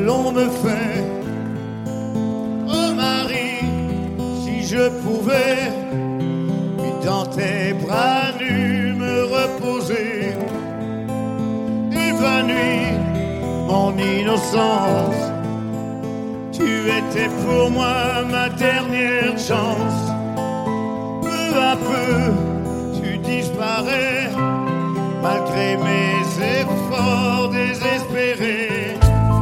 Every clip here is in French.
l'on me fait. Oh Marie, si je pouvais dans tes bras nus me reposer, évanouir mon innocence. Tu étais pour moi ma dernière chance. Peu à peu, tu disparais, malgré mes efforts désespérés.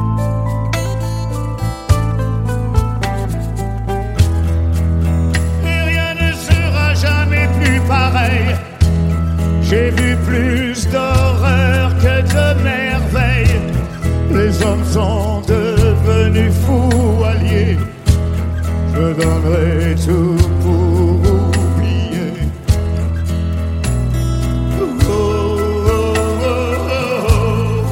Et rien ne sera jamais plus pareil. J'ai vu plus d'horreur que de merveilles. Les hommes sont devenus fous alliés. Je donnerai tout pour oublier. Oh, oh, oh, oh, oh.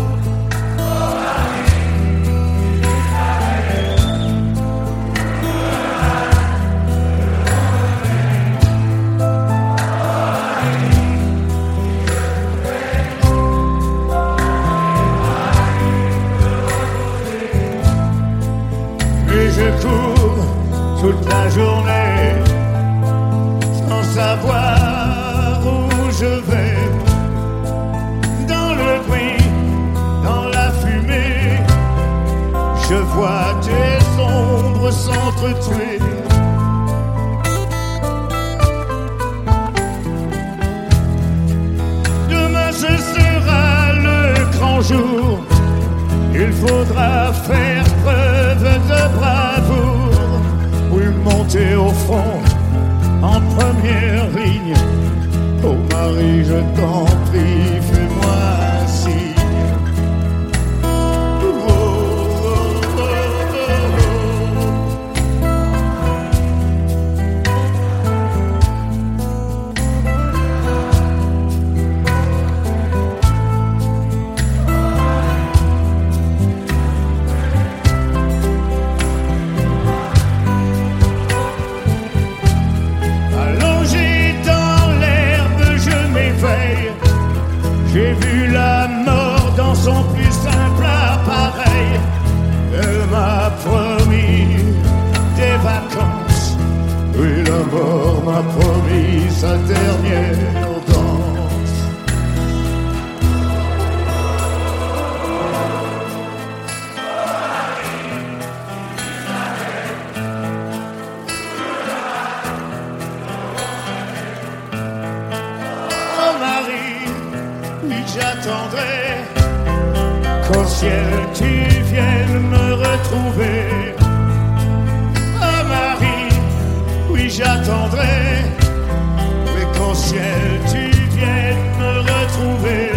Et je cours toute la journée sans savoir où je vais. Dans le bruit, dans la fumée, je vois des ombres s'entretuer. Demain ce sera le grand jour. Il faudra faire preuve de bravoure. Oui, monter au front en première ligne. Oh Marie, je t'en prie, fais-moi un signe. Oh, oh, oh, j'ai vu la mort dans son plus simple appareil. Elle m'a promis des vacances. Oui, la mort m'a promis sa dernière danse. Oh Marie, oui, j'attendrai qu'au ciel tu viennes me retrouver. Oh Marie, oui, j'attendrai, mais qu'au ciel tu viennes me retrouver.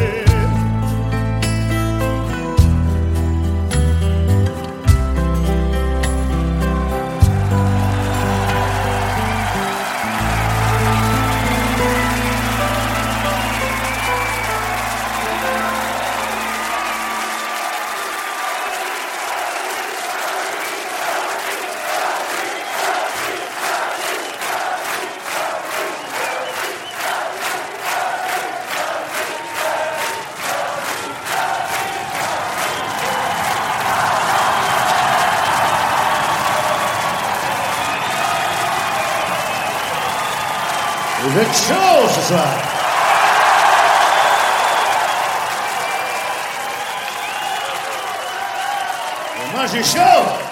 Vous êtes chaud ce soir. Et moi j'ai chaud.